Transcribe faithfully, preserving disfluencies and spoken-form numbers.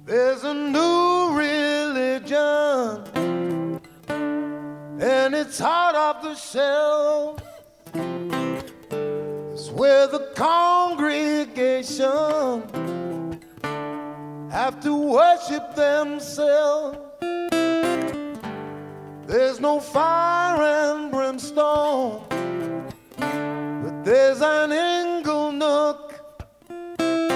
There's a new religion, and it's hot off the shelf. It's where the congregation have to worship themselves. There's no fire and brimstone, but there's an